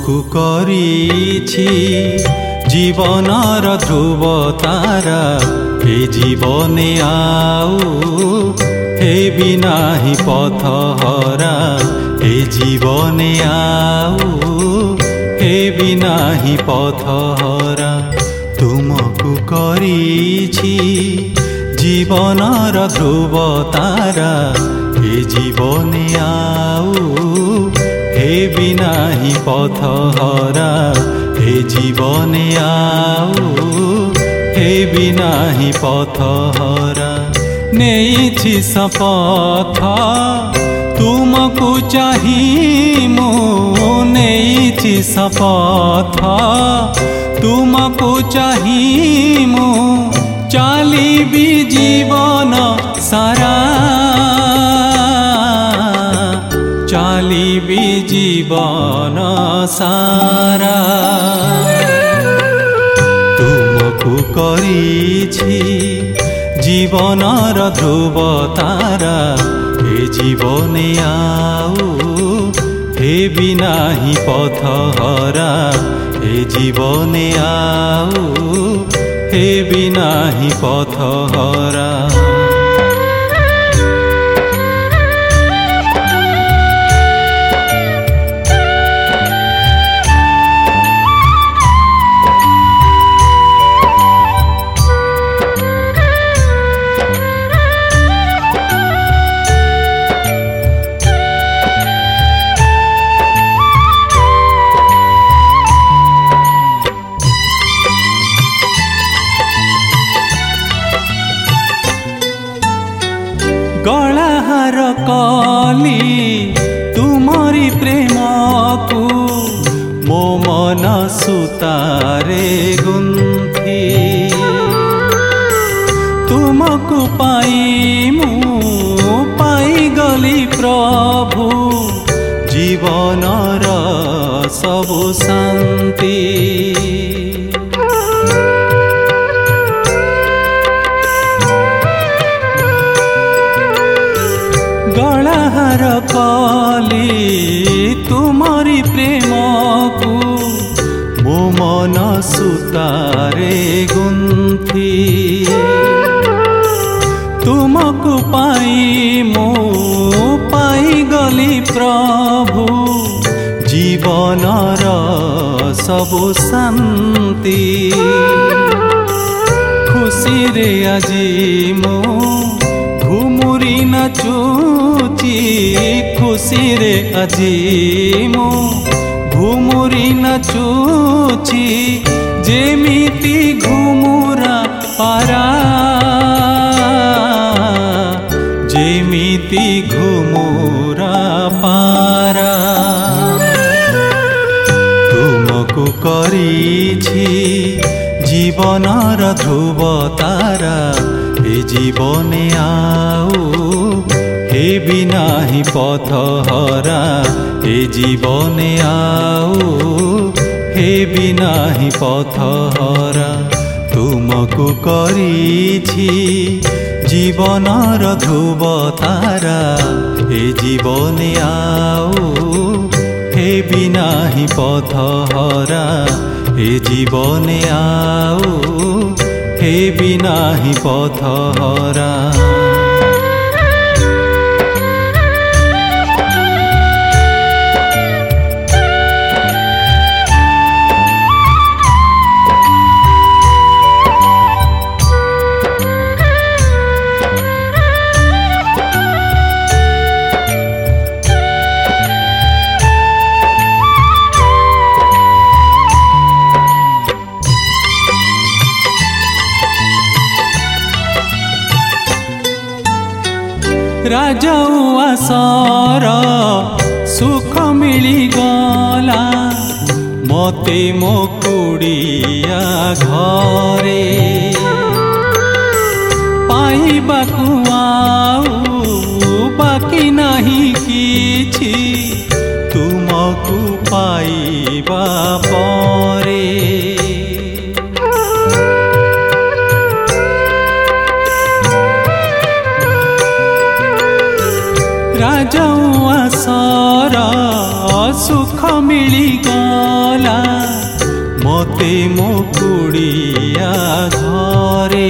तुमको करिछि जीवनर ध्रुव तारा हे जीवने आउ हेबि नाही पथ हरा हे जीवने आउ हेबि नाही पथ हरा तुमको करिछि जीवनर ध्रुव तारा हे जीवने आउ हेबि नाही पथ हरा हे जीवने आउ हेबि नाही पथ हरा नेइछि शपथ तुमको चाहि मु नेइछि शपथ तुमको चाहि मु चालिबि जीवन सारा चालिबि जीवन सारा तुमको करिछि जीवनर ध्रुव तारा हे जीवने आउ हेबि नाही पथ हरा हे जीवने आउ हेबि नाही पथ हरा गलाहार कली तुमरी प्रेम को मो मन सुतारे गुंथी तुमको पाई मु पाई गली प्रभु जीवनर सबु शांति गलाहार कली तुमरी प्रेम को मो मन सुतारे गुंथी तुमको पाई मो पाई गली प्रभु जीवनर सबु शांति खुशी रे आजी मो घुमुरी नाचुची खुशी रे आजी मो घुमुरी नाचुची जेमिति घुमुरा पारा जेमिति घुमुरा पारा तुमको करिछि जीवनर ध्रुव तारा हे जीवने आउ हेबि नाही पथ हरा हे जीवने आउ हेबि नाही पथ हरा तुमको करिछि जीवनर ध्रुव तारा हे जीवने आउ हेबि नाही पथ हरा हे जीवने आउ हेबि नाही पथ हरा राजउआसर सुख मिली गला मते मो कुड़िया घरे पाइबाकु आउ बाकी नहीं किछि तुमको पाइबा परे राजौआ सर सुख मिलिगला मते मो कुड़िया घरे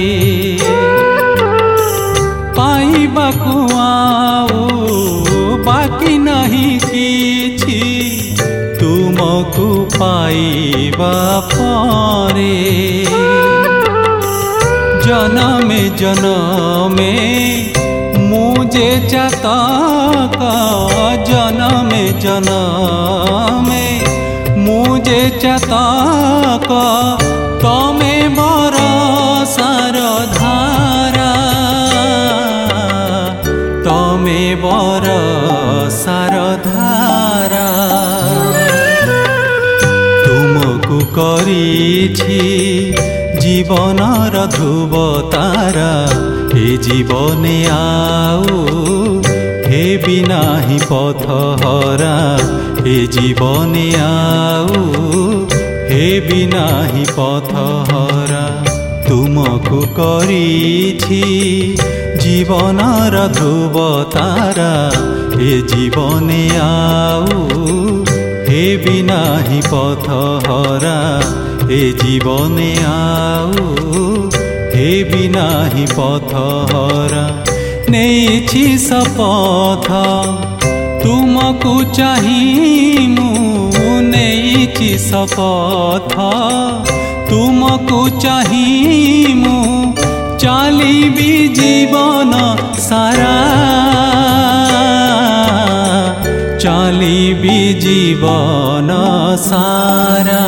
पाइबाकु आउ बाकी नहीं किछि तुमको पाइबा परे जनमे जनमे मुझे चातक जनमे जनमे मुझे चातक तमे बरसार धारा तमे बरसार धारा तुमको करिछि जीवनर ध्रुव तारा हे जीवने आउ हे बिना ही पथ हरा हे जीवने आउ हे बिना ही पथ हरा तुमको करिछि जीवनर ध्रुव तारा हे जीवने आउ हे बिना ही पथ हरा हे जीवने आउ हे बिना ही पथ हरा नेछि शपथ तुमको चाही मु नेछि शपथ तुमको चाही मु चलिबी जीवन सारा चलिबी जीवन सारा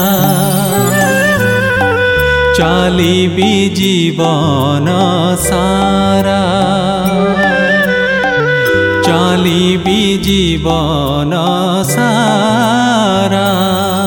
चलिबी जीवन सारा चलिबी जीवन सारा।